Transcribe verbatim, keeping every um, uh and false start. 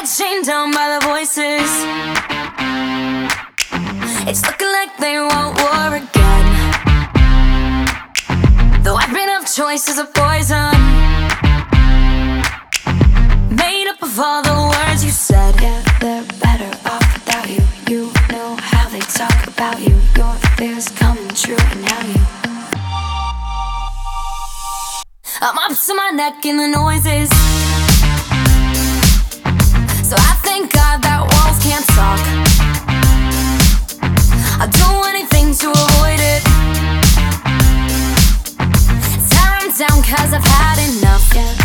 chained down by the voices. It's looking like they want war again. The weapon of choice is a poison, made up of all the words you said. Yeah, they're better off without you. You know how they talk about you. Your fears coming true, and now you I'm up to my neck in the noises, so I thank God that walls can't talk. I'll do anything to avoid it. Tear 'em down 'cause I've had enough. yeah.